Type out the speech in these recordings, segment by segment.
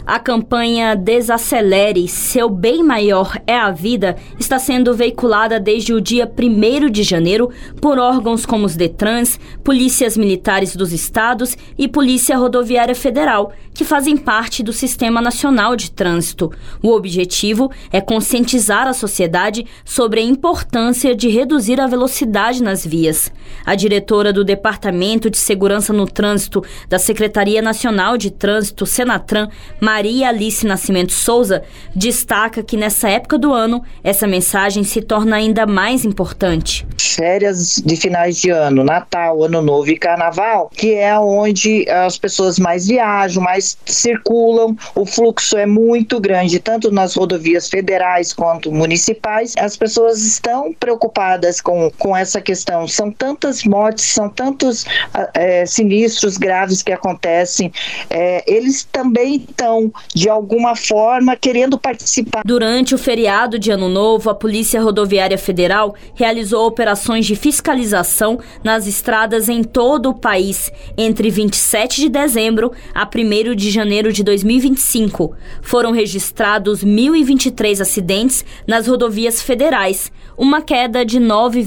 A campanha Desacelere, seu bem maior é a vida, está sendo veiculada desde o dia 1º de janeiro por órgãos como os Detrans, polícias militares dos estados e Polícia Rodoviária Federal, que fazem parte do Sistema Nacional de Trânsito. O objetivo é conscientizar a sociedade sobre a importância de reduzir a velocidade nas vias. A diretora do Departamento de Segurança no Trânsito da Secretaria Nacional de Trânsito, Senatran, Maria Alice Nascimento Souza, destaca que nessa época do ano, essa mensagem se torna ainda mais importante. Férias de finais de ano, Natal, Ano Novo e Carnaval, que é onde as pessoas mais viajam, mais circulam, o fluxo é muito grande, tanto nas rodovias federais quanto municipais. As pessoas estão preocupadas com essa questão. São tantas mortes, são tantos sinistros graves que acontecem. Eles também estão, de alguma forma, querendo participar. Durante o feriado de Ano Novo, a Polícia Rodoviária Federal realizou operações de fiscalização nas estradas em todo o país, entre 27 de dezembro a 1º de janeiro de 2025. Foram registrados 1.023 acidentes nas rodovias federais, uma queda de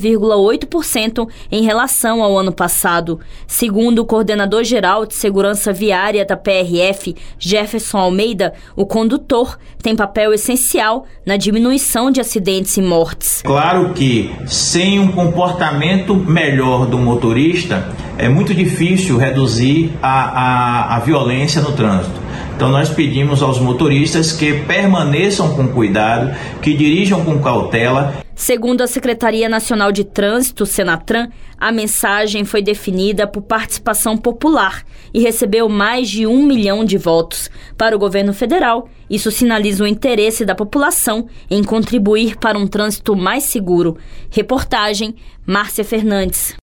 9,8% em relação ao ano passado. Segundo o coordenador-geral de Segurança Viária da PRF, Jefferson Almeida, o condutor tem papel essencial na diminuição de acidentes e mortes. Claro que sem um comportamento melhor do motorista, é muito difícil reduzir a violência no trânsito. Então nós pedimos aos motoristas que permaneçam com cuidado, que dirijam com cautela. Segundo a Secretaria Nacional de Trânsito, Senatran, a mensagem foi definida por participação popular e recebeu mais de 1 milhão de votos. Para o governo federal, isso sinaliza o interesse da população em contribuir para um trânsito mais seguro. Reportagem, Márcia Fernandes.